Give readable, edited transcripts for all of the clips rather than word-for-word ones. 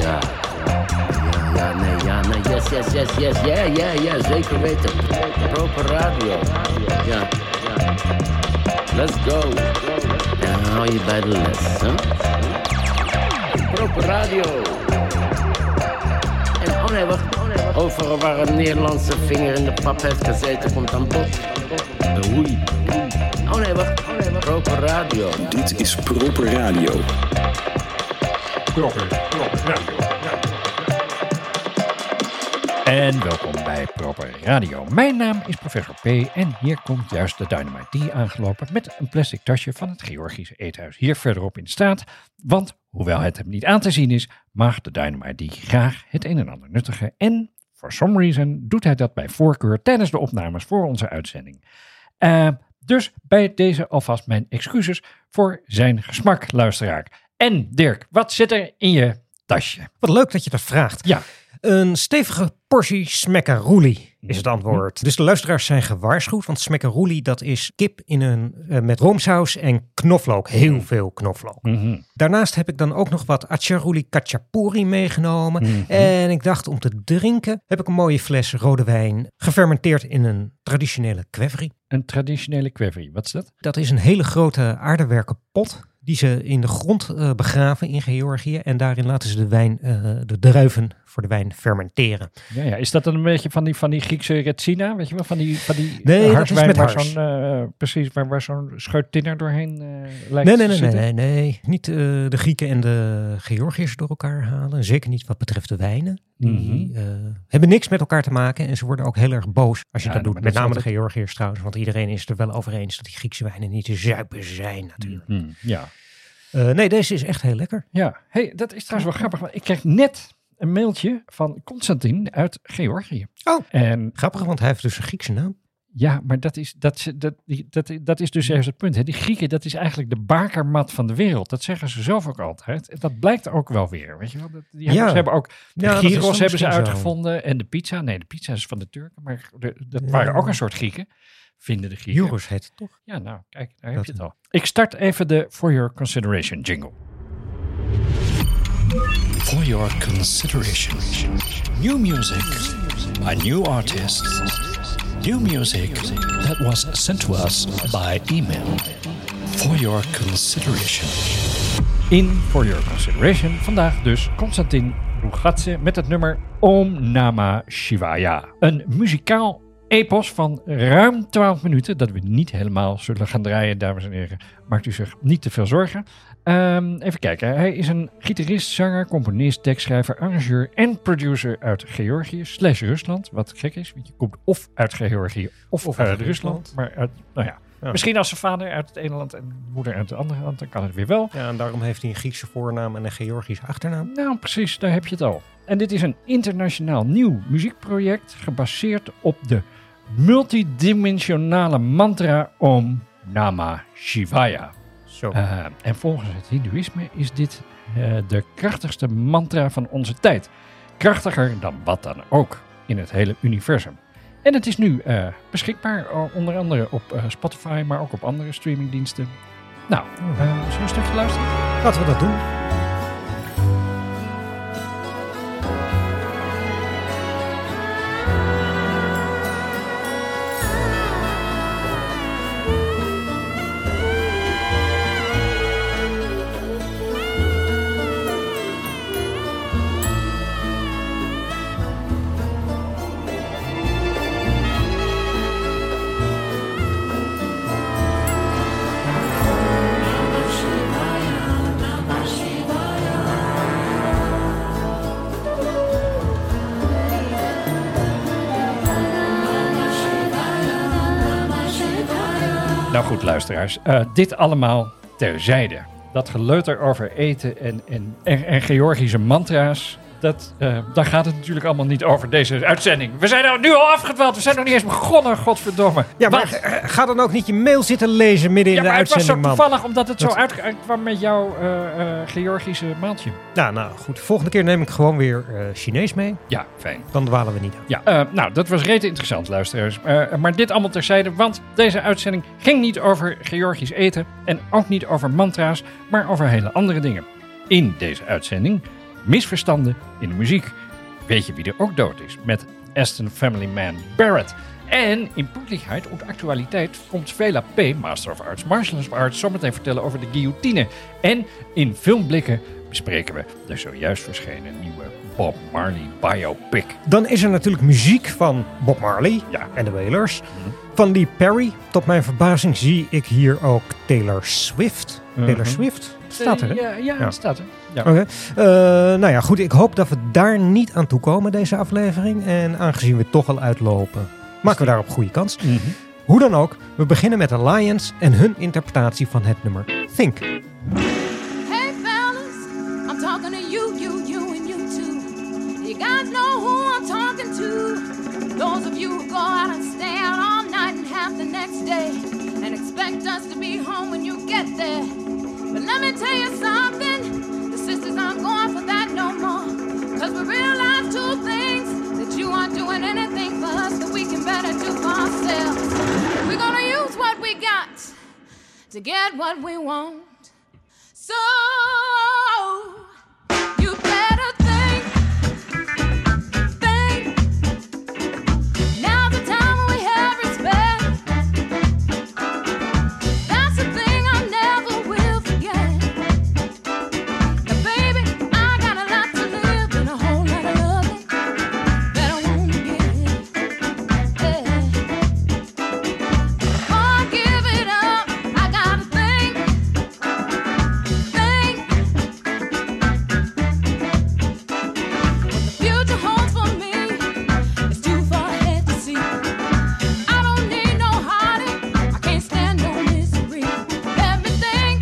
Ja, zeker weten. Proper radio. Ja. Let's go. En dan hou je bij de les, hè? Proper radio. En oh nee, wacht. Overal waar een Nederlandse vinger in de pap heeft gezeten, komt aan bod. De hoei. Oh nee, wacht. Proper radio. Dit is Proper Radio. Proper Radio. En welkom bij Proper Radio. Mijn naam is Professor P. en hier komt juist de Dynamite D aangelopen met een plastic tasje van het Georgische Eethuis hier verderop in de straat. Want, hoewel het hem niet aan te zien is, mag de Dynamite D graag het een en ander nuttigen. En, for some reason, doet hij dat bij voorkeur tijdens de opnames voor onze uitzending. Dus bij deze alvast mijn excuses voor zijn gesmak, luisteraar. En Dirk, wat zit er in je tasje? Wat leuk dat je dat vraagt. Ja. Een stevige portie smekkeroelie is het antwoord. Dus de luisteraars zijn gewaarschuwd, want smekkerolie dat is kip met roomsaus en knoflook. Heel veel knoflook. Mm-hmm. Daarnaast heb ik dan ook nog wat acharuli kachapuri meegenomen. Mm-hmm. En ik dacht om te drinken heb ik een mooie fles rode wijn gefermenteerd in een traditionele kwevri. Een traditionele kwevri, wat is dat? Dat is een hele grote aardewerken pot die ze in de grond begraven in Georgië. En daarin laten ze de druiven voor de wijn fermenteren. Ja. Is dat dan een beetje van die Griekse retsina? Weet je wel, van die nee, harswijn dat is met waar precies waar zo'n scheut tinner doorheen lijkt te zitten? Nee. Niet de Grieken en de Georgiërs door elkaar halen. Zeker niet wat betreft de wijnen. Die hebben niks met elkaar te maken. En ze worden ook heel erg boos als je dat doet. Met name de Georgiërs trouwens. Want iedereen is er wel over eens dat die Griekse wijnen niet te zuipen zijn natuurlijk. Ja. Nee, deze is echt heel lekker. Ja, hey, dat is trouwens wel grappig. Want ik kreeg net een mailtje van Constantin uit Georgië. Oh, en grappig, want hij heeft dus een Griekse naam. Ja, maar dat is dus ergens het punt. Hè. Die Grieken, dat is eigenlijk de bakermat van de wereld. Dat zeggen ze zelf ook altijd. En dat blijkt ook wel weer. Weet je wel? Ze hebben ook de gyros hebben ze uitgevonden. En de pizza. Nee, de pizza is van de Turken. Maar dat waren ook een soort Grieken. Vinden de Grieken. Gyros heet het toch? Ja, nou, kijk, daar heb je het al. Ik start even de For Your Consideration jingle. For your consideration. New music by new artists. New music that was sent to us by email. For your consideration. In For Your Consideration vandaag dus Konstantin Rugatse met het nummer Om Namah Shivaya. Een muzikaal epos van ruim 12 minuten, dat we niet helemaal zullen gaan draaien, dames en heren. Maakt u zich niet te veel zorgen. Even kijken, hij is een gitarist, zanger, componist, tekstschrijver, arrangeur en producer uit Georgië / Rusland. Wat gek is, want je komt of uit Georgië of uit Rusland. Maar misschien als zijn vader uit het ene land en moeder uit het andere land, dan kan het weer wel. Ja, en daarom heeft hij een Griekse voornaam en een Georgische achternaam. Nou, precies, daar heb je het al. En dit is een internationaal nieuw muziekproject gebaseerd op de multidimensionale mantra Om Namah Shivaya. Zo. En volgens het Hindoeïsme is dit de krachtigste mantra van onze tijd. Krachtiger dan wat dan ook in het hele universum. En het is nu beschikbaar onder andere op Spotify, maar ook op andere streamingdiensten. Nou, zullen we een stukje luisteren? Laten we dat doen. Nou goed, luisteraars. Dit allemaal terzijde. Dat geleuter over eten en Georgische mantra's. Daar gaat het natuurlijk allemaal niet over deze uitzending. We zijn er nu al afgedwaald. We zijn nog niet eens begonnen, godverdomme. Ja, maar ga dan ook niet je mail zitten lezen midden in de uitzending, man. Ja, maar het was zo toevallig omdat het zo uitkwam met jouw Georgische maaltje. Nou goed. Volgende keer neem ik gewoon weer Chinees mee. Ja, fijn. Dan dwalen we niet aan. Ja, nou, dat was rete interessant, luisteraars. Maar dit allemaal terzijde, want deze uitzending ging niet over Georgisch eten en ook niet over mantra's, maar over hele andere dingen. In deze uitzending misverstanden in de muziek. Weet je wie er ook dood is? Met Aston Family Man Barrett. En in Pünktlichkeit und Actualiteit komt Vela P., Master of Arts, Martial Arts, zometeen vertellen over de guillotine. En in Filmblikken bespreken we de zojuist verschenen nieuwe Bob Marley biopic. Dan is er natuurlijk muziek van Bob Marley en de Wailers. Van Lee Perry. Tot mijn verbazing zie ik hier ook Taylor Swift. Taylor Swift? Staat er, hè? Ja, het staat er. Ja. Oké. Nou ja, goed. Ik hoop dat we daar niet aan toe komen, deze aflevering. En aangezien we toch al uitlopen, maken we daarop goede kans. Hoe dan ook, we beginnen met de Lions en hun interpretatie van het nummer Think. Hey fellas, I'm talking to you and you too. You guys know who I'm talking to. Those of you who go out and stay out all night and half the next day and expect us to be home when you get there. But let me tell you something, the sisters aren't going for that no more. Cause we realize two things, that you aren't doing anything for us that we can better do for ourselves. We're gonna use what we got to get what we want. So you better think. Now's the time when we have respect. That's the thing I never will forget. Now baby, I got a lot to live and a whole lot of loving that I wanna give. Yeah. Oh, give it up, I gotta think. What the future holds for me is too far ahead to see. I don't need no heartache, I can't stand no misery. Let me think.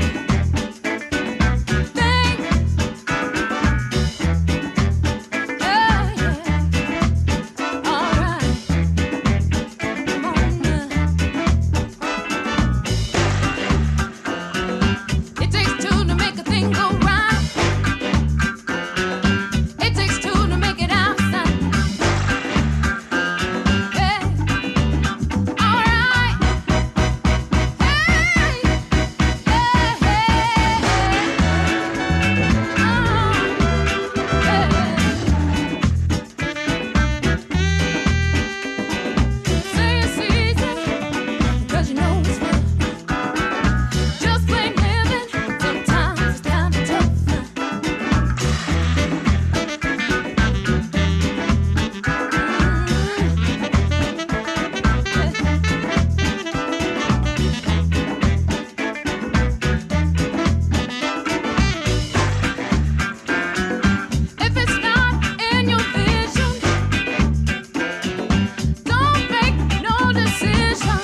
Yeah, yeah. All right. Come on now. It takes two to make a thing go right. It takes two to make it outside. Yeah. All right. Hey. Yeah, Say it's easy, 'cause you know it's real. Just plain living, sometimes it's kind of tough. If it's not in your vision, don't make no decision.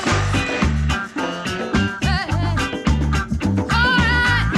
All right.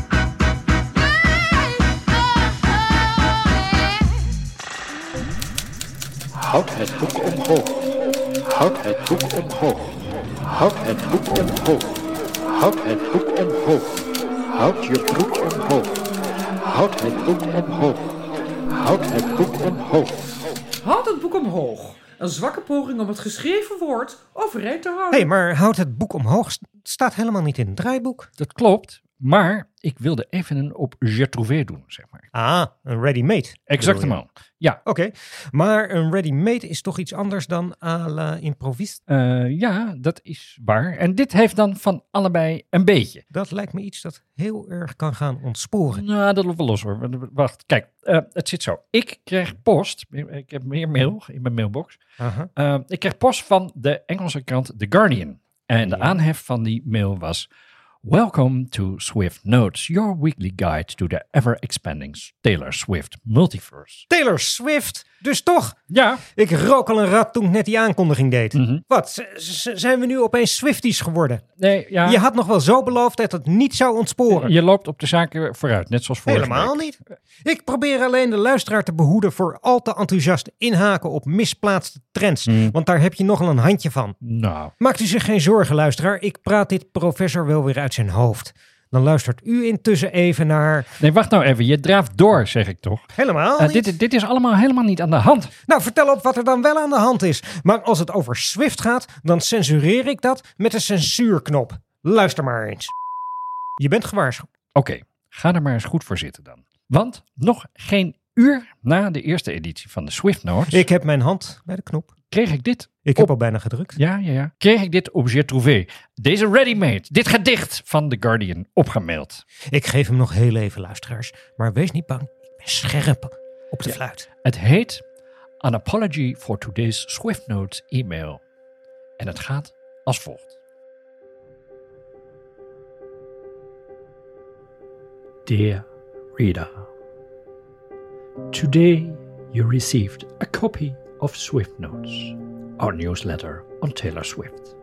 Houd het boek omhoog. Houd het boek omhoog. Houd het boek omhoog. Houd het boek omhoog. Houd je broek omhoog. Houd het boek omhoog. Houd het boek omhoog. Houd het boek omhoog. Een zwakke poging om het geschreven woord overeind te houden. Hé, maar houd het boek omhoog staat helemaal niet in het draaiboek. Dat klopt, maar ik wilde even een op Je Trouvé doen, zeg maar. Ah, een ready-made. Exactement. Ja. Oké, maar een ready-made is toch iets anders dan à la improvist? Ja, dat is waar. En dit heeft dan van allebei een beetje. Dat lijkt me iets dat heel erg kan gaan ontsporen. Nou, dat loopt wel los hoor. Wacht, kijk. Het zit zo. Ik kreeg post. Ik heb meer mail in mijn mailbox. Ik kreeg post van de Engelse krant The Guardian. En de aanhef van die mail was: Welcome to Swift Notes, your weekly guide to the ever-expanding Taylor Swift multiverse. Taylor Swift, dus toch? Ja. Ik rook al een rat toen ik net die aankondiging deed. Wat, zijn we nu opeens Swifties geworden? Nee, ja. Je had nog wel zo beloofd dat het niet zou ontsporen. Je loopt op de zaken vooruit, net zoals vorige Helemaal week. niet. Ik probeer alleen de luisteraar te behoeden voor al te enthousiast inhaken op misplaatste trends. Want daar heb je nogal een handje van. Nou. Maakt u zich geen zorgen, luisteraar. Ik praat dit professor wel weer uit zijn hoofd. Dan luistert u intussen even naar... Nee, wacht nou even. Je draaft door, zeg ik toch? Helemaal niet. Dit is allemaal helemaal niet aan de hand. Nou, vertel op wat er dan wel aan de hand is. Maar als het over Swift gaat, dan censureer ik dat met de censuurknop. Luister maar eens. Je bent gewaarschuwd. Oké, ga er maar eens goed voor zitten dan. Want nog geen uur na de eerste editie van de Swift Notes... Ik heb mijn hand bij de knop. Kreeg ik dit... Ik heb al bijna gedrukt. Ja. Kreeg ik dit objet trouvé. Deze ready-made. Dit gedicht van The Guardian opgemaild. Ik geef hem nog heel even, luisteraars. Maar wees niet bang. Ik ben scherp op de fluit. Het heet An Apology for Today's Swift Notes e-mail. En het gaat als volgt. Dear reader. Today you received a copy of Swift Notes, our newsletter on Taylor Swift.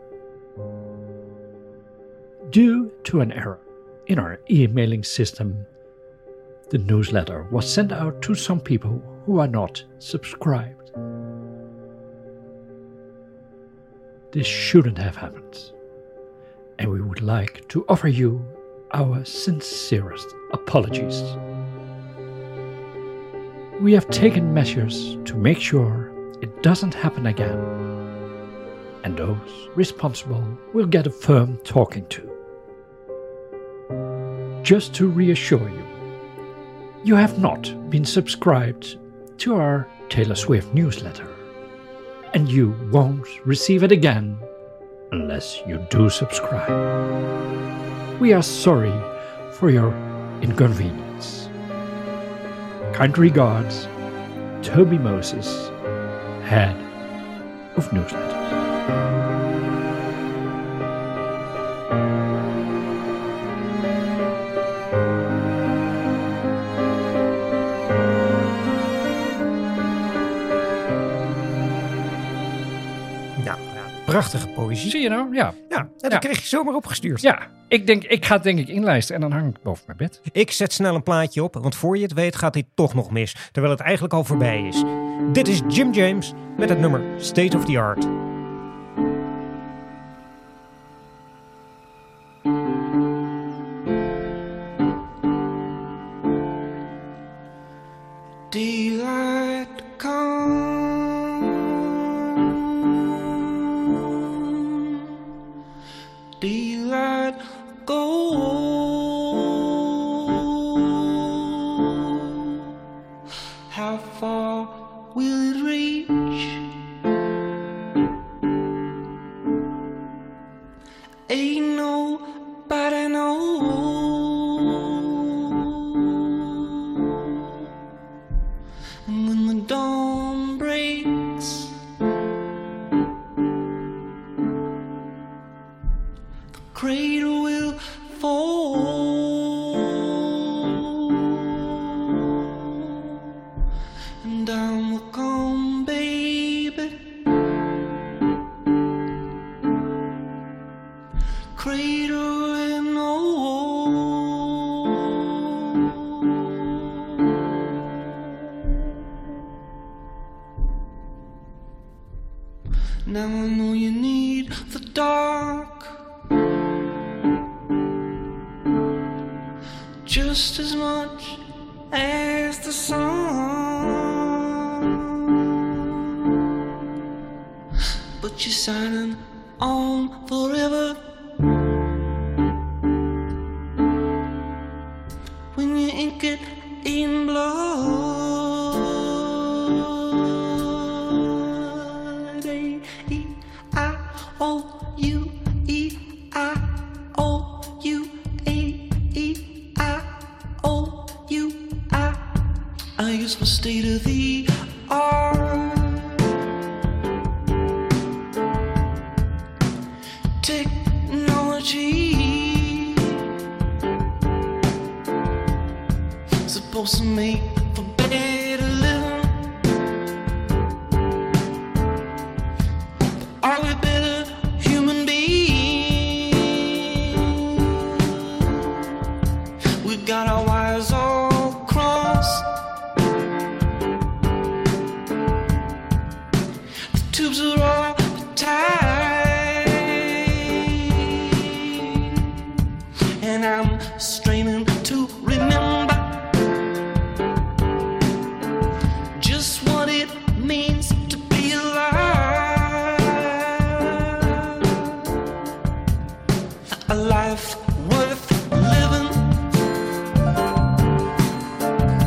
Due to an error in our emailing system, the newsletter was sent out to some people who are not subscribed. This shouldn't have happened, and we would like to offer you our sincerest apologies. We have taken measures to make sure it doesn't happen again, and those responsible will get a firm talking to. Just to reassure you, you have not been subscribed to our Taylor Swift newsletter, and you won't receive it again unless you do subscribe. We are sorry for your inconvenience. Kind regards, Toby Moses, Head of Newsletters. Prachtige poëzie. Zie je nou? Ja. Dat kreeg je zomaar opgestuurd. Ja, ik ga het denk ik inlijsten en dan hang ik boven mijn bed. Ik zet snel een plaatje op, want voor je het weet gaat dit toch nog mis. Terwijl het eigenlijk al voorbij is. Dit is Jim James met het nummer State of the Art. Daylight come, daylight go. How far will it reach? Ain't nobody knows. And when the dawn breaks, the cradle will fall, and down will come, baby. Cradle and all. Now I know you need the dark just as much as the sun, but you're signing on forever when you ink it in blood. I use my state of the art technology, supposed to make for better living. But are we better human beings? We got our wires all crossed, the tubes are all tight, and I'm straining to remember just what it means to be alive. A life worth living.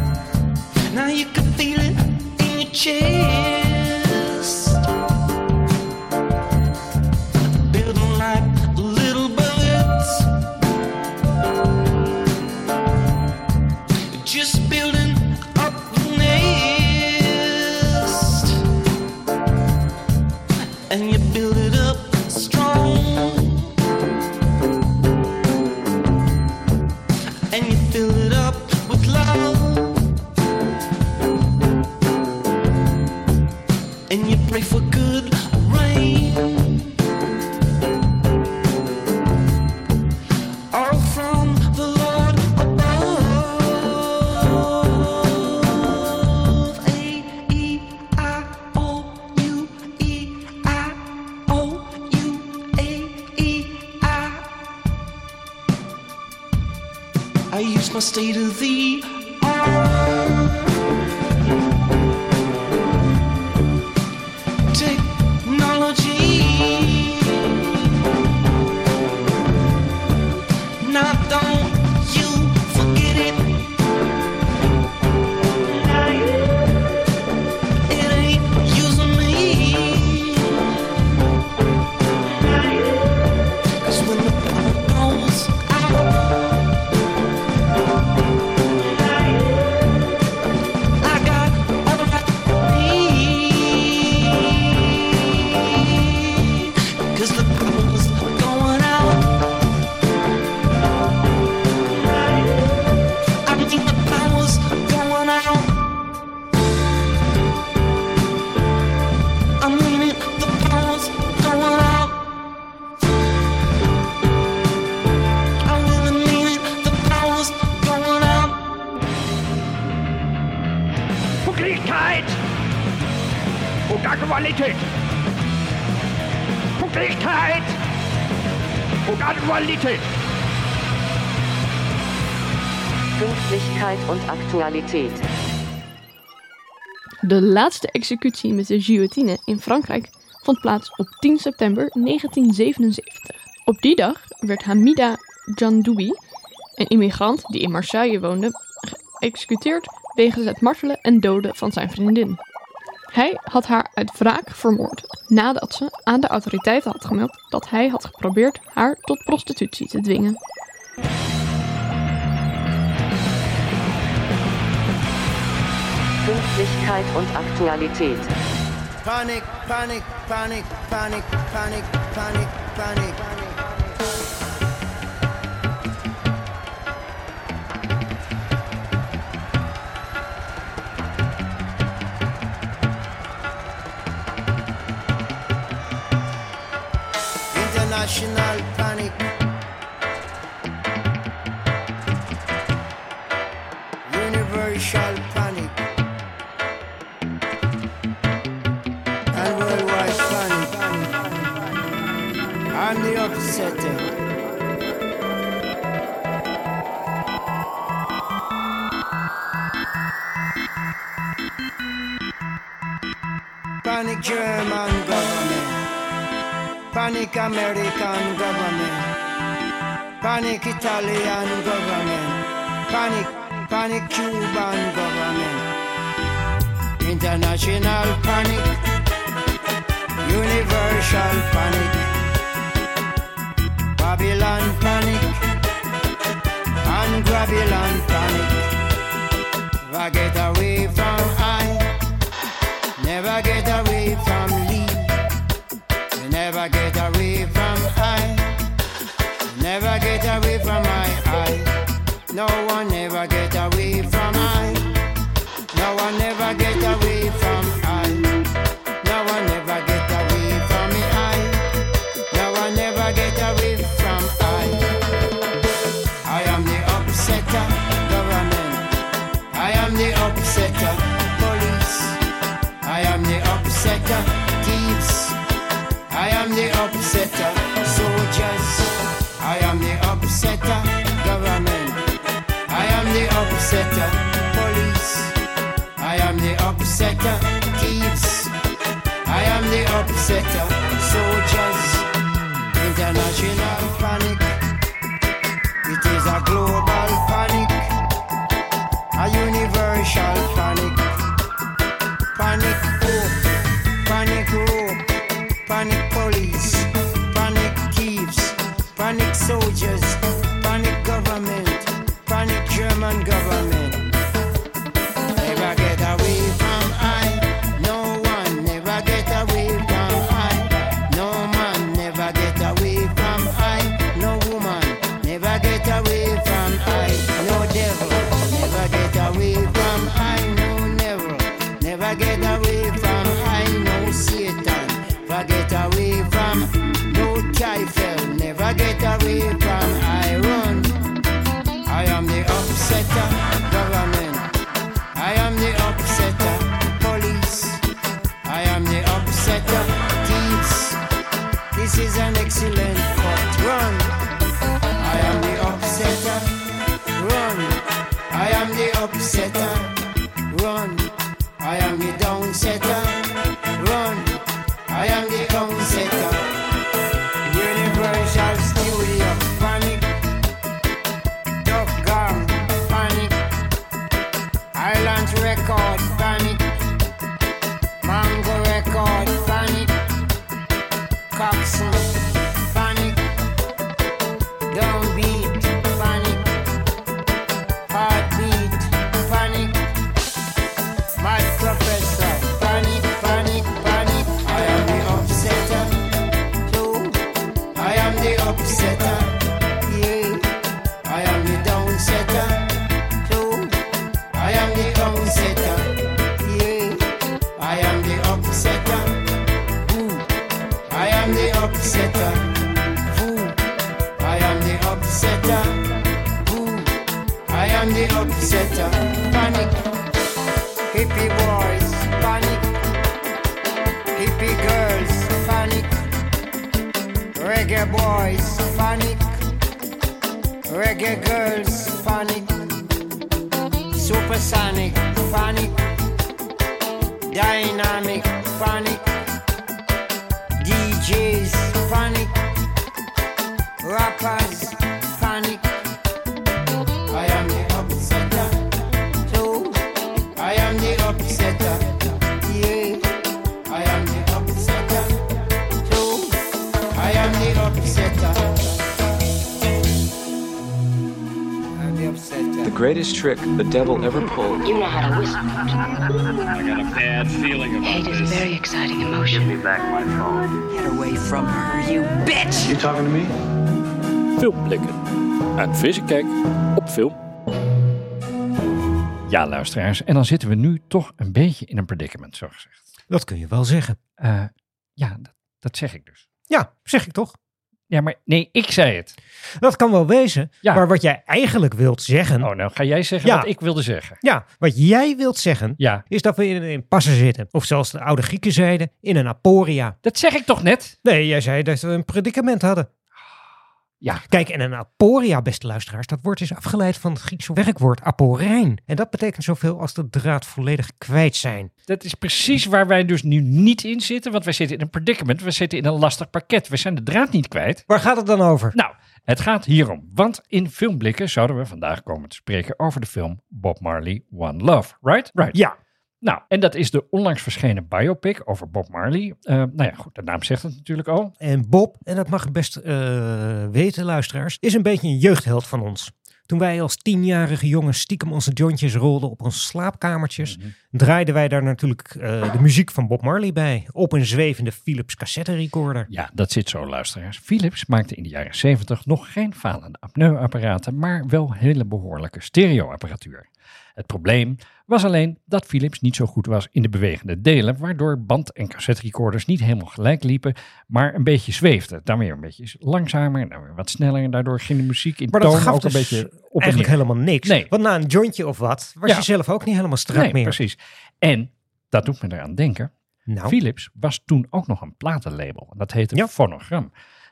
and you fill it up with love, and you pray for good rain, all from the Lord above. A-E-I-O-U-E-I-O-U-A-E-I. I use my state of the art technology. Now don't you forget it. It ain't using me. 'Cause when the power goes out, I got all the right to need. 'Cause the power was going out. I think the power's going out. I mean it, the power's going out. I really mean it, the power's going out. Pünktlichkeit und Aktualität. Pünktlichkeit und Aktualität. Pünktlichkeit und Aktualität. De laatste executie met de guillotine in Frankrijk vond plaats op 10 september 1977. Op die dag werd Hamida Djandoubi, een immigrant die in Marseille woonde, geëxecuteerd wegens het martelen en doden van zijn vriendin. Hij had haar uit wraak vermoord nadat ze aan de autoriteiten had gemeld dat hij had geprobeerd haar tot prostitutie te dwingen. Pünktlichkeit und Aktualität. Panic, panic, panic, panic, panic, panic, panic. International panic. Universal panic. And worldwide panic. I'm the upsetter. Panic German government. Panic American government. Panic Italian government. Panic Cuban government. International panic. Universal panic. Babylon panic. And Babylon panic. Never get away from I. Never get away from Lee. You never get away from I. Never get away from I. No one never get away from I. No one never get away from I. No one never get away from me. No one never get away from I. I am the upsetter government. I am the upsetter police. I am the upsetter thieves. I am the upsetter soldiers. I am the upsetter government. I am the upsetter police. I am the upsetter thieves. I am the upsetter soldiers. International panic. It is a global panic. A universal panic. Panic hope. Panic rope. Panic police. Panic thieves. Panic soldiers. Panic government. Panic German government. Never get away from I. No one never get away from I. No man never get away from I. upsetter. Run, I am the downsetter. Run, I am the downsetter. Universal Studio, panic. Duck Gang, panic. Island Record, panic. Mango Record, panic. Coxon, panic. Downbeat, panic. Heartbeat, panic. Mad Professor, panic, panic, panic. I am the upsetter. Two, I am the upsetter. Yeah, I am the downsetter. Two, I am the downsetter. Yeah, I am the upsetter. Ooh, I am the upsetter. Ooh, I am the upsetter. Ooh, I am the upsetter. Panic. Hippie boys, panic. Hippie girls, panic. Reggae boys, panic. Reggae girls, panic. Supersonic, panic. Dynamic, panic. DJs, panic. Rappers, panic. I am the upsetter. Two, I am the upsetter. Yeah, I am the upsetter. Two, I am the upsetter. I'm the upsetter. The greatest trick the devil ever pulled. You know how to whisper. I got a bad feeling about Hate is a very exciting emotion. Give me back my phone. Get away from her, you bitch! You talking to me? Filmblikken. Een frisse kijk op film. Ja, luisteraars. En dan zitten we nu toch een beetje in een predicament, zo gezegd. Dat kun je wel zeggen. Ja, dat zeg ik dus. Ja, zeg ik toch? Ja, maar nee, ik zei het. Dat kan wel wezen. Ja. Maar wat jij eigenlijk wilt zeggen... Oh, nou ga jij zeggen wat ik wilde zeggen. Ja, wat jij wilt zeggen is dat we in een impasse zitten. Of zoals de oude Grieken zeiden, in een aporia. Dat zeg ik toch net? Nee, jij zei dat we een predicament hadden. Ja. Kijk, en een aporia, beste luisteraars, dat woord is afgeleid van het Griekse werkwoord aporein. En dat betekent zoveel als de draad volledig kwijt zijn. Dat is precies waar wij dus nu niet in zitten, want wij zitten in een predicament. We zitten in een lastig pakket. We zijn de draad niet kwijt. Waar gaat het dan over? Nou, het gaat hierom. Want in Filmblikken zouden we vandaag komen te spreken over de film Bob Marley, One Love. Right? Ja. Nou, en dat is de onlangs verschenen biopic over Bob Marley. Nou ja, goed, de naam zegt het natuurlijk al. En Bob, en dat mag je best weten, luisteraars, is een beetje een jeugdheld van ons. Toen wij als 10-jarige jongens stiekem onze jointjes rolden op onze slaapkamertjes, draaiden wij daar natuurlijk de muziek van Bob Marley bij. Op een zwevende Philips cassette recorder. Ja, dat zit zo, luisteraars. Philips maakte in de jaren 70 nog geen falende apneuapparaten, maar wel hele behoorlijke stereoapparatuur. Het probleem was alleen dat Philips niet zo goed was in de bewegende delen, waardoor band- en cassetterecorders niet helemaal gelijk liepen, maar een beetje zweefden. Dan weer een beetje langzamer, dan weer wat sneller en daardoor ging de muziek in toon ook dus een beetje op eigenlijk helemaal niks. Nee. Want na een jointje of wat was je zelf ook niet helemaal strak meer. Precies. En dat doet me eraan denken. Nou. Philips was toen ook nog een platenlabel. Dat heette Phonogram.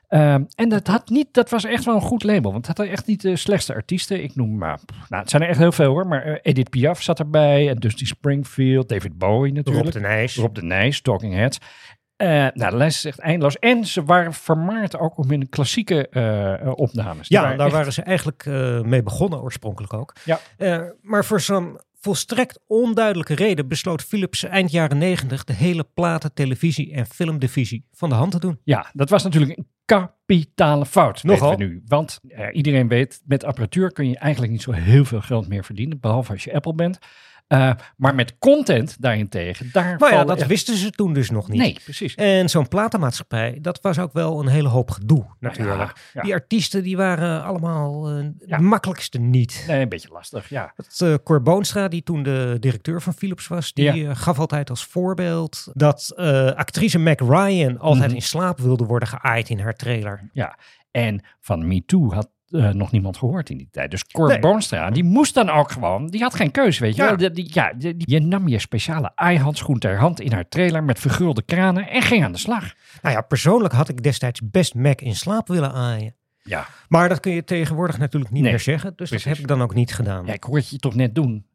En dat was echt wel een goed label. Want het had echt niet de slechtste artiesten. Ik noem maar, het zijn er echt heel veel hoor. Maar Edith Piaf zat erbij. En Dusty Springfield, David Bowie natuurlijk. Rob de Nijs, Talking Heads. De lijst is echt eindeloos. En ze waren vermaard ook om in klassieke opnames. Ja, daar waren ze eigenlijk mee begonnen oorspronkelijk ook. Ja. Maar voor zo'n volstrekt onduidelijke reden besloot Philips eind jaren 90 de hele platen, televisie en filmdivisie van de hand te doen. Ja, dat was natuurlijk een kapitale fout. Nogal. Weten we nu. Want iedereen weet, met apparatuur kun je eigenlijk niet zo heel veel geld meer verdienen. Behalve als je Apple bent. Maar met content daarentegen, dat wisten ze toen dus nog niet. Nee, precies. En zo'n platenmaatschappij, dat was ook wel een hele hoop gedoe natuurlijk. Ja. Die artiesten, die waren allemaal de makkelijkste niet. Nee, een beetje lastig, ja. Cor Boonstra, die toen de directeur van Philips was, die gaf altijd als voorbeeld dat actrice Meg Ryan altijd in slaap wilde worden geaaid in haar trailer. Ja, en van Me Too had nog niemand gehoord in die tijd. Dus Cor Boonstra, die moest dan ook gewoon, die had geen keuze, weet je wel. Je nam je speciale aaihandschoen ter hand in haar trailer met vergulde kranen en ging aan de slag. Nou ja, persoonlijk had ik destijds best Meg in slaap willen aaien. Ja. Maar dat kun je tegenwoordig natuurlijk niet meer zeggen. Dus dat heb ik dan ook niet gedaan. Ja, ik hoorde je toch net doen.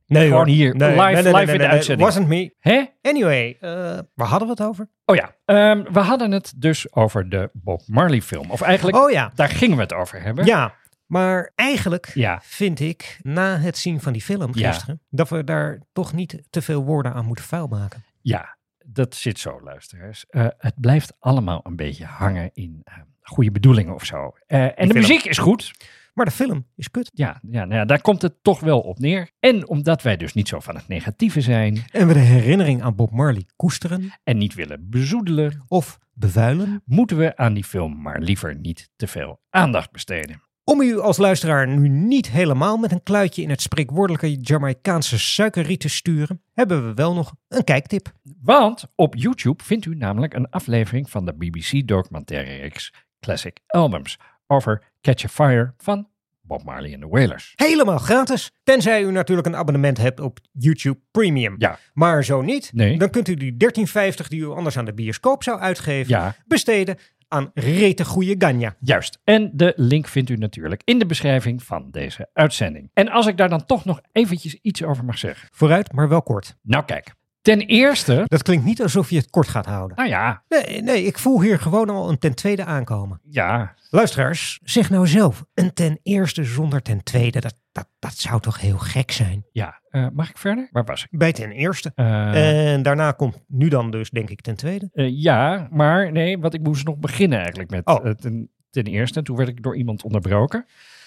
Nee, Gewoon hoor. hier, live in de uitzending. Wasn't me. Hè? Anyway, waar hadden we het over? Oh ja, we hadden het dus over de Bob Marley film. Of eigenlijk, daar gingen we het over hebben. Ja, maar eigenlijk vind ik, na het zien van die film gisteren, dat we daar toch niet te veel woorden aan moeten vuil maken. Ja, dat zit zo, luisteraars. Het blijft allemaal een beetje hangen in goede bedoelingen of zo. En de muziek is goed. Maar de film is kut. Ja, daar komt het toch wel op neer. En omdat wij dus niet zo van het negatieve zijn. En we de herinnering aan Bob Marley koesteren. En niet willen bezoedelen. Of bevuilen. Moeten we aan die film maar liever niet te veel aandacht besteden. Om u als luisteraar nu niet helemaal met een kluitje in het spreekwoordelijke Jamaicaanse suikerriet te sturen, hebben we wel nog een kijktip. Want op YouTube vindt u namelijk een aflevering van de BBC documentaire-reeks Classic Albums over Catch a Fire van Bob Marley en de Wailers. Helemaal gratis, tenzij u natuurlijk een abonnement hebt op YouTube Premium. Ja. Maar zo niet, Nee. dan kunt u die $13,50 die u anders aan de bioscoop zou uitgeven, besteden aan rete goede ganja. Juist. En de link vindt u natuurlijk in de beschrijving van deze uitzending. En als ik daar dan toch nog eventjes iets over mag zeggen. Vooruit, maar wel kort. Nou kijk, ten eerste... Dat klinkt niet alsof je het kort gaat houden. Nou ja. Nee, ik voel hier gewoon al een ten tweede aankomen. Ja. Luisteraars, zeg nou zelf, een ten eerste zonder ten tweede, dat zou toch heel gek zijn? Ja, mag ik verder? Waar was ik? Bij ten eerste. En daarna komt nu dan dus, denk ik, ten tweede. Ja, maar nee, want ik moest nog beginnen eigenlijk met ten eerste. Toen werd ik door iemand onderbroken.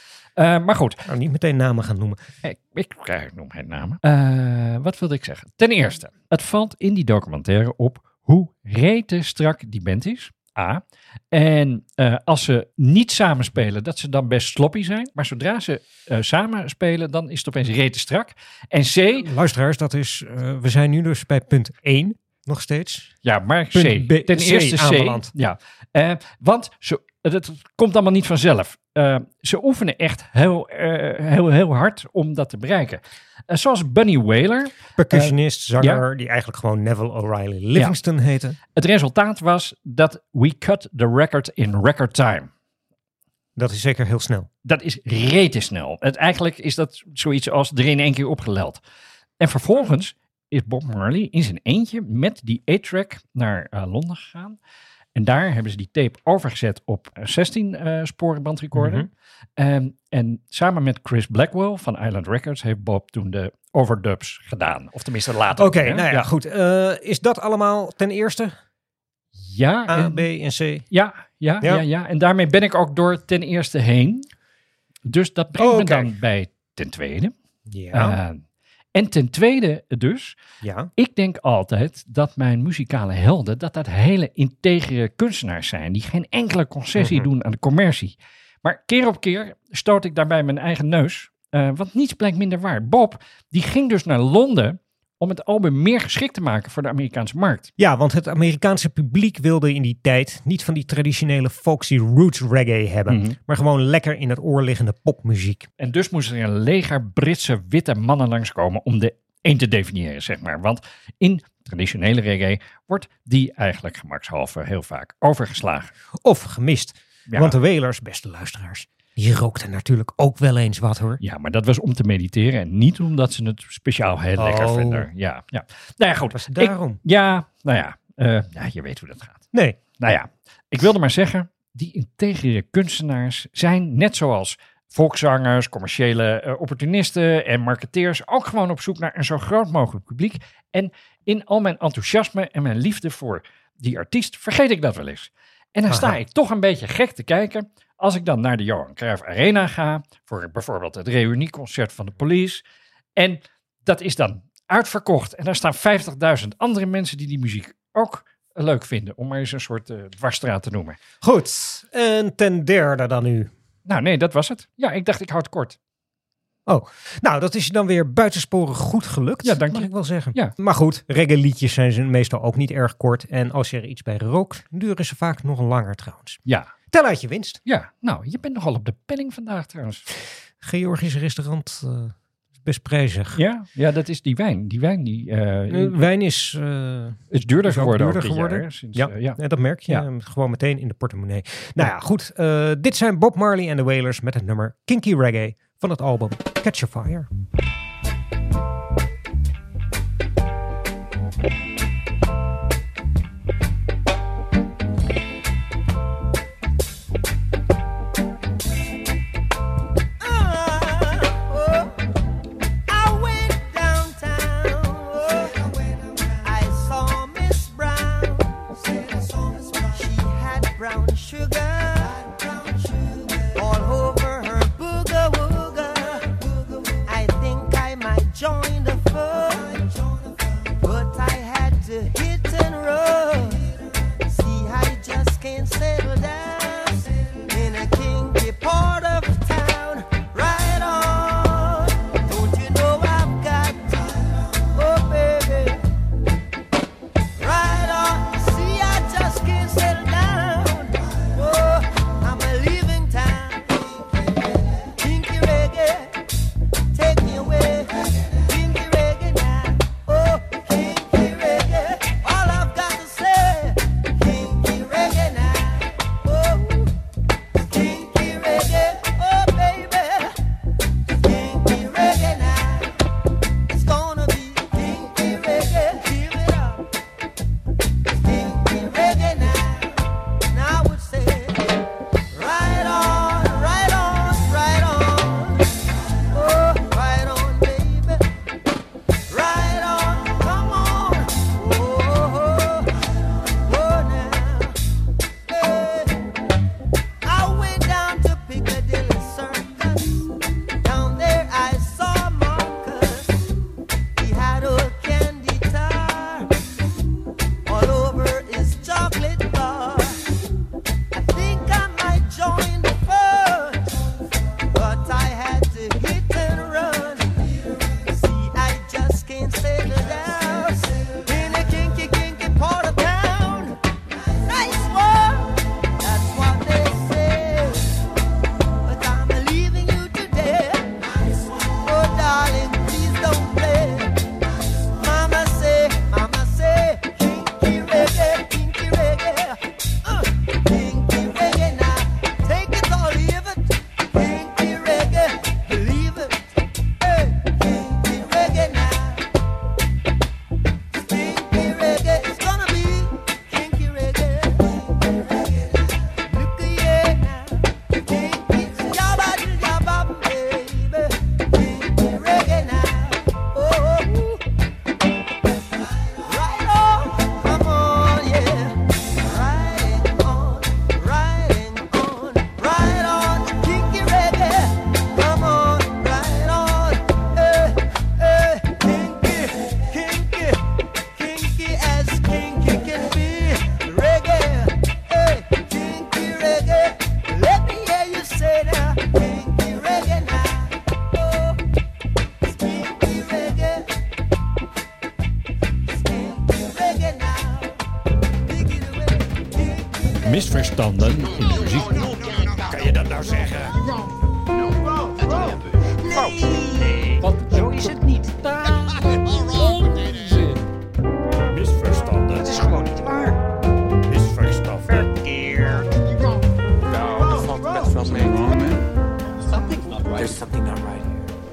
Maar goed. Nou, niet meteen namen gaan noemen. Ik noem geen namen. Wat wilde ik zeggen? Ten eerste, het valt in die documentaire op hoe rete strak die band is. A. En als ze niet samenspelen, dat ze dan best sloppy zijn. Maar zodra ze samen spelen, dan is het opeens rete strak. En C. Luisteraars, dat is, we zijn nu dus bij punt 1 nog steeds. Ja, maar C. Ten eerste C. Aanbeland. Ja. Want het komt allemaal niet vanzelf. Ze oefenen echt heel hard om dat te bereiken. Zoals Bunny Wailer. Percussionist, zanger, die eigenlijk gewoon Neville O'Reilly Livingston heette. Het resultaat was dat we cut the record in record time. Dat is zeker heel snel. Dat is rete snel. Eigenlijk is dat zoiets als er in één keer opgeleld. En vervolgens is Bob Marley in zijn eentje met die A-track naar Londen gegaan. En daar hebben ze die tape overgezet op 16 sporen bandrecorder. En samen met Chris Blackwell van Island Records heeft Bob toen de overdubs gedaan. Of tenminste later. Oké, nou ja, goed. Is dat allemaal ten eerste? Ja. A, B en C? Ja. En daarmee ben ik ook door ten eerste heen. Dus dat brengt me dan bij ten tweede. Ja. En ten tweede dus, ik denk altijd dat mijn muzikale helden, dat hele integere kunstenaars zijn, die geen enkele concessie doen aan de commercie. Maar keer op keer stoot ik daarbij mijn eigen neus, want niets blijkt minder waar. Bob, die ging dus naar Londen om het album meer geschikt te maken voor de Amerikaanse markt. Ja, want het Amerikaanse publiek wilde in die tijd niet van die traditionele folksy roots reggae hebben, maar gewoon lekker in het oor liggende popmuziek. En dus moest er een leger Britse witte mannen langskomen om de een te definiëren, zeg maar. Want in traditionele reggae wordt die eigenlijk gemakshalve heel vaak overgeslagen. Of gemist. Ja. Want de Wailers, beste luisteraars, die rookten natuurlijk ook wel eens wat, hoor. Ja, maar dat was om te mediteren en niet omdat ze het speciaal heel lekker vinden. Ja. Nou ja, goed. Was het daarom? Ja, je weet hoe dat gaat. Nee. Nou ja, ik wilde maar zeggen, die integere kunstenaars zijn net zoals volkszangers, commerciële opportunisten en marketeers ook gewoon op zoek naar een zo groot mogelijk publiek. En in al mijn enthousiasme en mijn liefde voor die artiest vergeet ik dat wel eens. En dan sta ik toch een beetje gek te kijken als ik dan naar de Johan Cruijff Arena ga voor bijvoorbeeld het reunieconcert van de Police. En dat is dan uitverkocht. En daar staan 50.000 andere mensen die muziek ook leuk vinden. Om maar eens een soort dwarsstraat te noemen. Goed, en ten derde dan nu. Nou nee, dat was het. Ja, ik dacht ik houd het kort. Oh, nou dat is dan weer buitensporig goed gelukt. Ja, dank je. Mag ik wel zeggen. Ja. Maar goed, reggae-liedjes zijn ze meestal ook niet erg kort. En als je er iets bij rookt, duren ze vaak nog langer trouwens. Ja. Tel uit je winst. Ja, nou, je bent nogal op de penning vandaag trouwens. Georgisch restaurant is best prijzig. Ja, dat is die wijn. Wijn is duurder geworden. Duurder geworden. Jaar, sinds, ja, dat merk je gewoon meteen in de portemonnee. Nou ja, goed. Dit zijn Bob Marley en de Wailers met het nummer Kinky Reggae van het album Catch a Fire. misverstanden in de muziek. Kan je dat nou zeggen? Want zo is het niet. Onzin. Misverstanden. Het is gewoon niet waar. Misverstanden. Verkeerd. Nou, dat valt best wel mee. There's something not right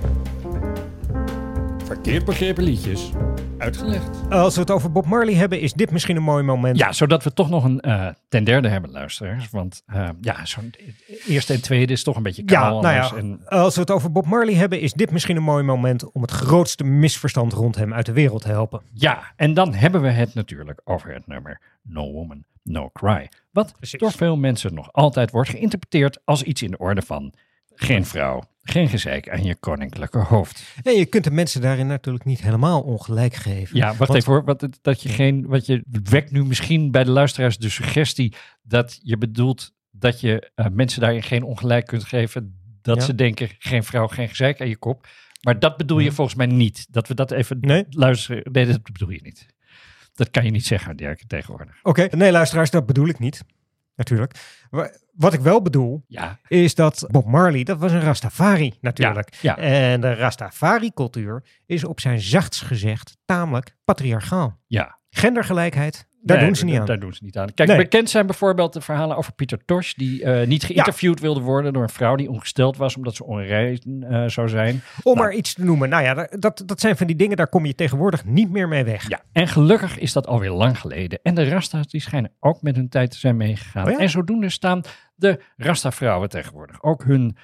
here. Verkeerd begrepen liedjes. Uitgelegd. Als we het over Bob Marley hebben, is dit misschien een mooi moment. Ja, zodat we toch nog een ten derde hebben, luisteraars. Want zo'n eerste en tweede is toch een beetje kaal. Als we het over Bob Marley hebben, is dit misschien een mooi moment om het grootste misverstand rond hem uit de wereld te helpen. Ja, en dan hebben we het natuurlijk over het nummer No Woman, No Cry. Wat door veel mensen nog altijd wordt geïnterpreteerd als iets in de orde van geen vrouw, geen gezeik aan je koninklijke hoofd. Ja, je kunt de mensen daarin natuurlijk niet helemaal ongelijk geven. Ja, wacht even hoor. Wat je wekt nu misschien bij de luisteraars de suggestie dat je bedoelt dat je mensen daarin geen ongelijk kunt geven. Dat ze denken geen vrouw, geen gezeik aan je kop. Maar dat bedoel je volgens mij niet. Dat we dat even luisteren. Nee, dat bedoel je niet. Dat kan je niet zeggen, Dirk, tegenwoordig. Oké, nee luisteraars, dat bedoel ik niet. Natuurlijk. Wat ik wel bedoel, is dat Bob Marley, dat was een Rastafari natuurlijk. Ja. En de Rastafari-cultuur is op zijn zachtst gezegd tamelijk patriarchaal. Ja. Gendergelijkheid, daar doen ze niet aan. Daar doen ze niet aan. Kijk, bekend zijn bijvoorbeeld de verhalen over Pieter Tosh, die niet geïnterviewd wilde worden door een vrouw die ongesteld was omdat ze onrein zou zijn. Om maar iets te noemen. Nou ja, dat zijn van die dingen, daar kom je tegenwoordig niet meer mee weg. Ja, en gelukkig is dat alweer lang geleden. En de Rasta's die schijnen ook met hun tijd te zijn meegegaan. En zodoende staan de Rasta-vrouwen tegenwoordig ook hun...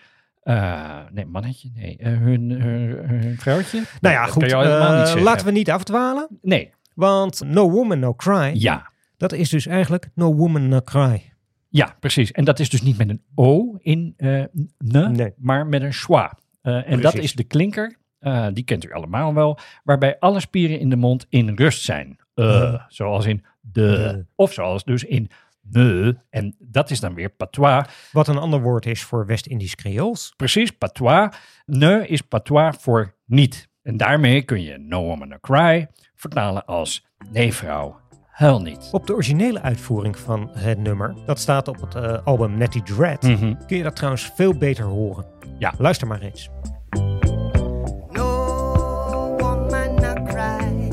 hun vrouwtje. Nou ja, goed. Laten we niet afdwalen. Nee. Want No Woman, No Cry. Ja. Dat is dus eigenlijk No Woman, No Cry. Ja, precies. En dat is dus niet met een O in maar met een schwa. En dat is de klinker. Die kent u allemaal wel. Waarbij alle spieren in de mond in rust zijn. Zoals in de. Of zoals dus in ne. En dat is dan weer patois. Wat een ander woord is voor West-Indisch Creools. Precies, patois. Ne is patois voor niet. En daarmee kun je No Woman, No Cry vertalen als nee vrouw, huil niet. Op de originele uitvoering van het nummer, dat staat op het album Natty Dread, kun je dat trouwens veel beter horen. Ja. Luister maar eens. No woman no cry.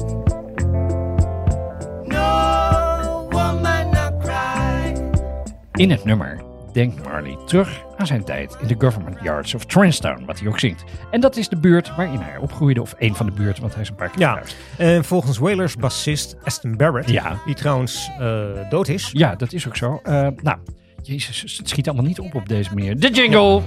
No woman no cry. In het nummer denkt Marley terug aan zijn tijd in de Government Yards of Transtown, wat hij ook zingt. En dat is de buurt waarin hij opgroeide, of één van de buurten, want hij is een paar keer verhuisd. En volgens Wailers bassist Aston Barrett, die trouwens dood is. Ja, dat is ook zo. Jezus, het schiet allemaal niet op deze manier. De jingle!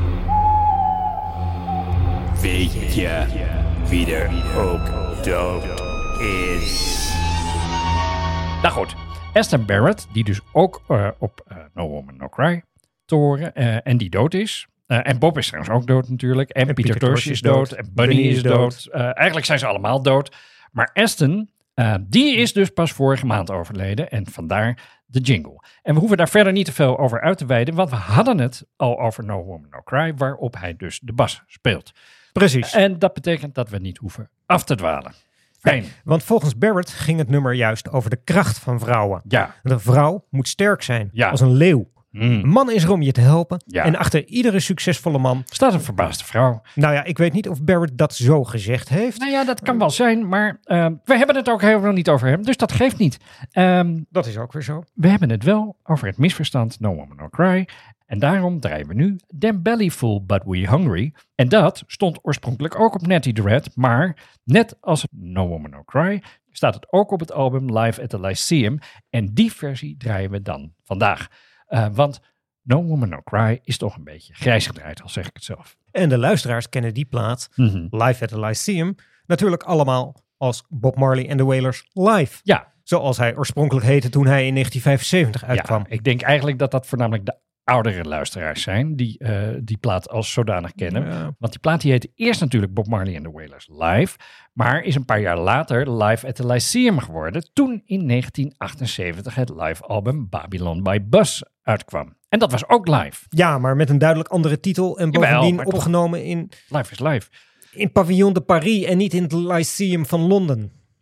Weet je wie er ook dood is? Nou goed. Aston Barrett, die dus ook op No Woman No Cry te horen en die dood is. En Bob is trouwens ook dood natuurlijk. En Pieter Tosh is dood. En Bunny is dood. Eigenlijk zijn ze allemaal dood. Maar Aston, die is dus pas vorige maand overleden. En vandaar de jingle. En we hoeven daar verder niet te veel over uit te wijden. Want we hadden het al over No Woman No Cry. Waarop hij dus de bas speelt. Precies. En dat betekent dat we niet hoeven af te dwalen. Fijn. Want volgens Barrett ging het nummer juist over de kracht van vrouwen. Ja. De vrouw moet sterk zijn, Ja. als een leeuw. Een man is er om je te helpen. Ja. En achter iedere succesvolle man staat een verbaasde vrouw. Nou ja, ik weet niet of Barrett dat zo gezegd heeft. Nou ja, dat kan wel zijn, maar we hebben het ook helemaal niet over hem. Dus dat geeft niet. Dat is ook weer zo. We hebben het wel over het misverstand No Woman No Cry. En daarom draaien we nu Damn Bellyful But We Hungry. En dat stond oorspronkelijk ook op Natty Dread. Maar net als No Woman No Cry staat het ook op het album Live at the Lyceum. En die versie draaien we dan vandaag. Want No Woman No Cry is toch een beetje grijs gedraaid, al zeg ik het zelf. En de luisteraars kennen die plaat, Live at the Lyceum, natuurlijk allemaal als Bob Marley en de Wailers live. Ja. Zoals hij oorspronkelijk heette toen hij in 1975 uitkwam. Ja, ik denk eigenlijk dat dat voornamelijk de oudere luisteraars zijn die plaat als zodanig kennen. Ja. Want die plaat die heette eerst natuurlijk Bob Marley and the Wailers Live, maar is een paar jaar later Live at the Lyceum geworden, toen in 1978 het live album Babylon by Bus uitkwam. En dat was ook live. Ja, maar met een duidelijk andere titel en bovendien opgenomen in... Live is live. In Pavillon de Paris en niet in het Lyceum van Londen.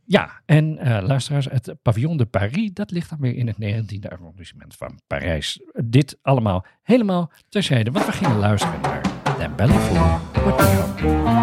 Ja, en luisteraars, het Pavillon de Paris, dat ligt dan weer in het 19e arrondissement van Parijs. Dit allemaal helemaal terzijde, want we gingen luisteren naar The Bellyful Would Be Home.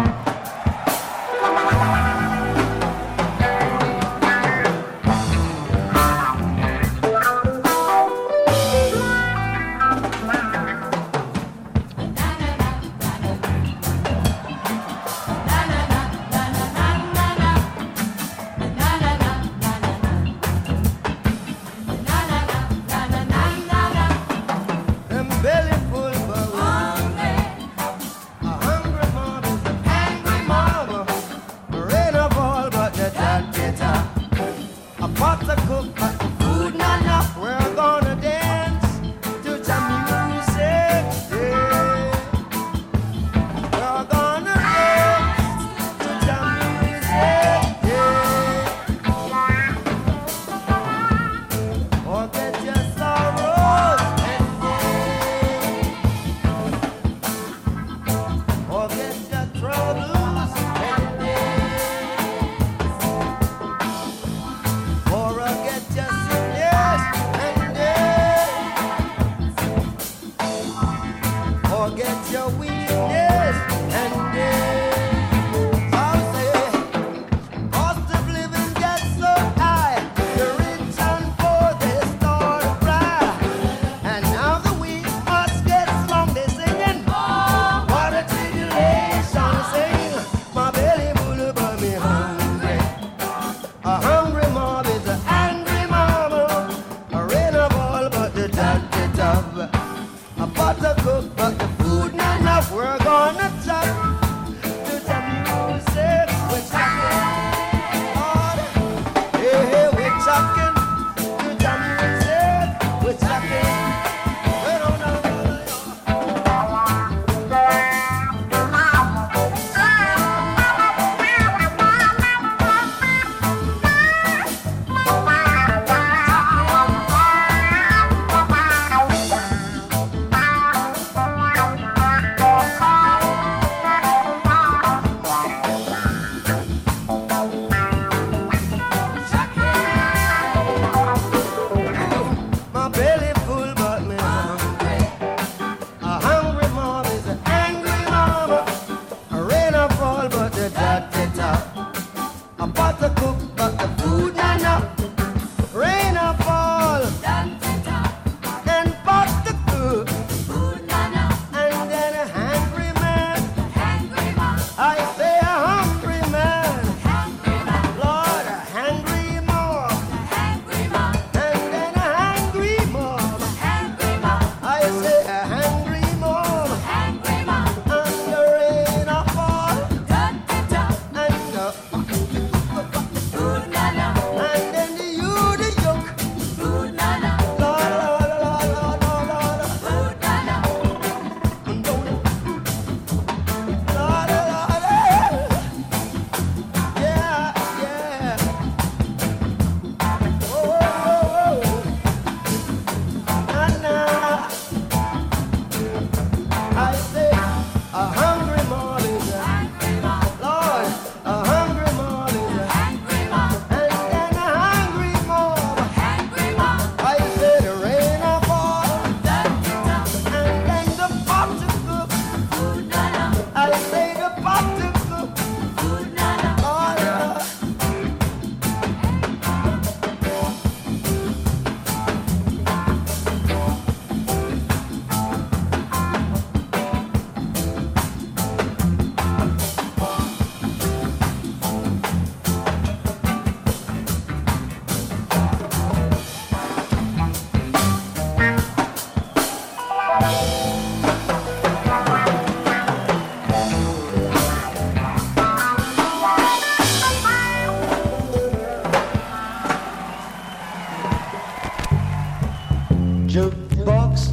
Jukebox.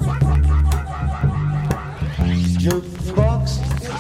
Jukebox.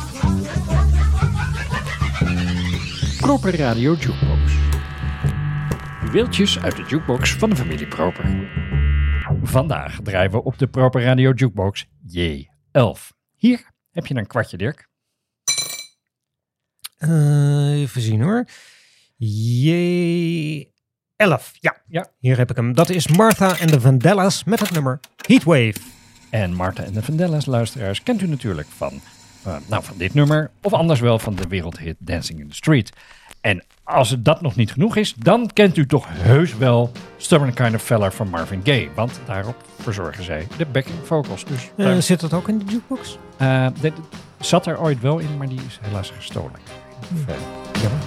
Proper Radio Jukebox. Juweeltjes uit de jukebox van de familie Proper. Vandaag draaien we op de Proper Radio Jukebox J11. Hier heb je een kwartje, Dirk. Even zien hoor. 11. Ja, hier heb ik hem. Dat is Martha en de Vandellas met het nummer Heatwave. En Martha en de Vandellas, luisteraars, kent u natuurlijk van dit nummer. Of anders wel van de wereldhit Dancing in the Street. En als het dat nog niet genoeg is, dan kent u toch heus wel Stubborn Kind of Feller van Marvin Gaye. Want daarop verzorgen zij de backing vocals. Dus zit dat ook in de jukebox? Dit zat er ooit wel in, maar die is helaas gestolen. Jammer.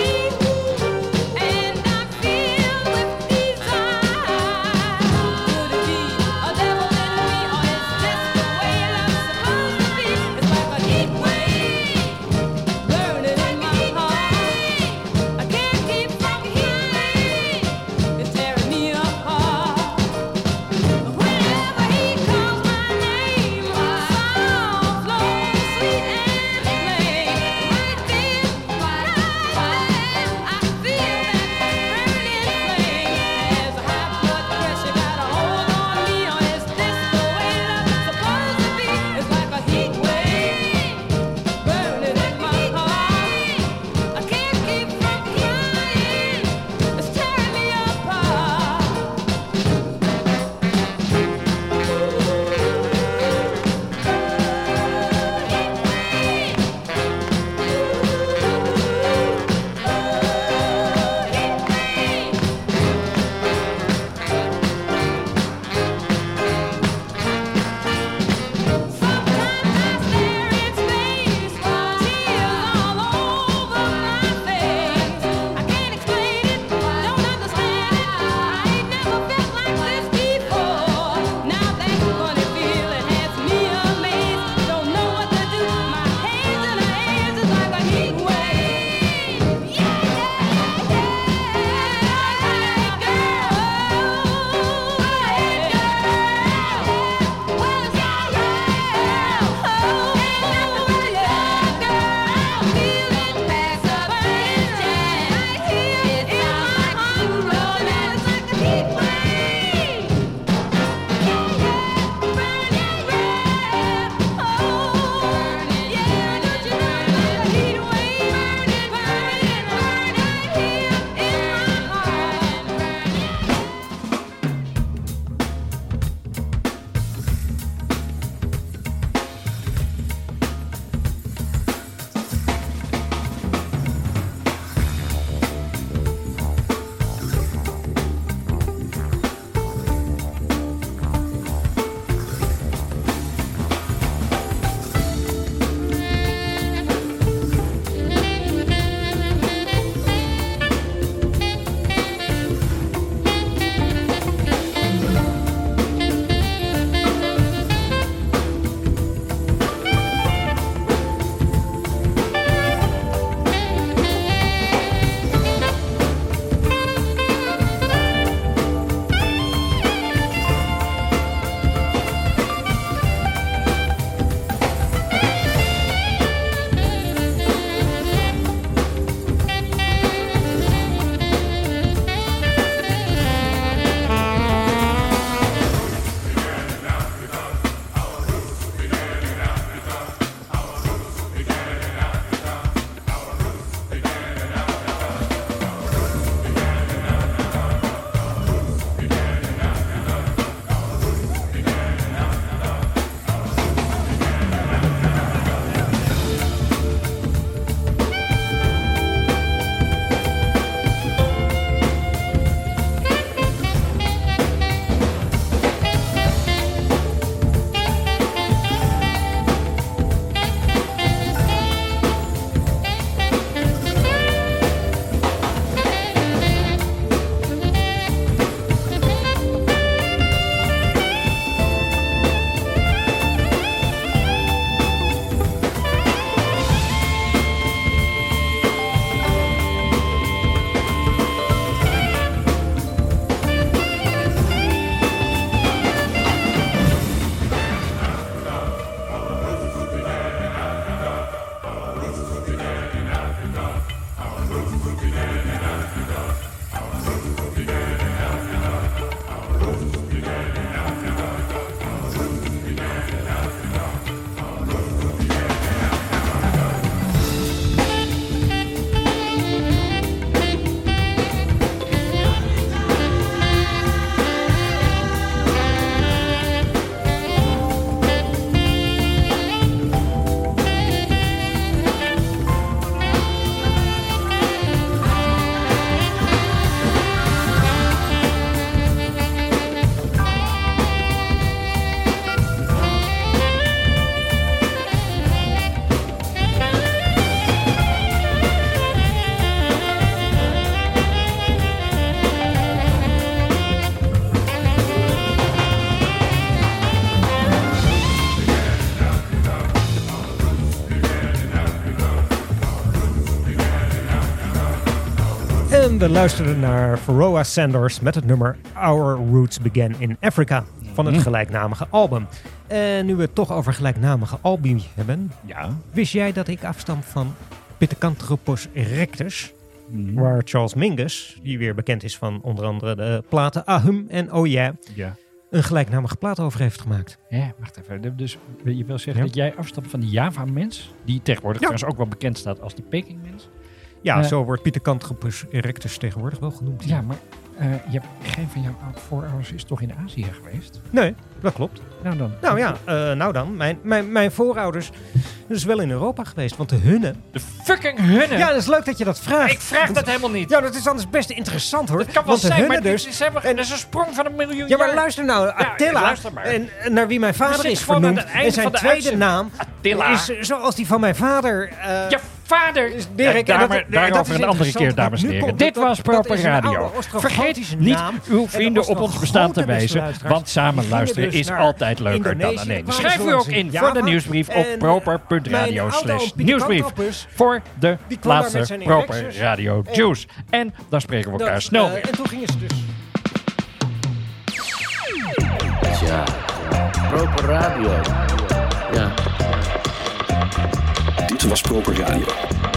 Good we luisterden naar Pharoah Sanders met het nummer Our Roots Began in Africa van het gelijknamige album. En nu we het toch over gelijknamige albums hebben, wist jij dat ik afstam van Pithecanthropus erectus, waar Charles Mingus, die weer bekend is van onder andere de platen Ahum en Oh Yeah, een gelijknamige plaat over heeft gemaakt. Ja, wacht even. Dus je wil zeggen dat jij afstamt van de Java-mens, die tegenwoordig trouwens ook wel bekend staat als de Peking-mens? Ja, zo wordt Pithecanthropus erectus tegenwoordig wel genoemd. Ja, maar geen van jouw voorouders is toch in Azië geweest? Nee, dat klopt. Nou dan. Mijn voorouders dus wel in Europa geweest, want de Hunnen... De fucking Hunnen? Ja, dat is leuk dat je dat vraagt. Ik vraag dat helemaal niet. Ja, dat is anders best interessant hoor. Dat kan wel want zijn, maar dus, dat is een sprong van 1 miljoen jaar. Ja, maar luister nou, Attila, en naar wie mijn vader is vernoemd, en zijn tweede naam is zoals die van mijn vader... vader. Dirk, daarover een andere keer, dames en heren. Dit was Proper Radio. Vergeet niet uw vrienden op ons bestaan te wijzen, want samen luisteren is altijd leuker dan alleen. Schrijf u ook in voor de nieuwsbrief op proper.radio/nieuwsbrief voor de laatste Proper Radio Juice. En dan spreken we elkaar snel weer. En toen gingen ze dus... Ja, Proper Radio. Ja. Dit was Proper Radio.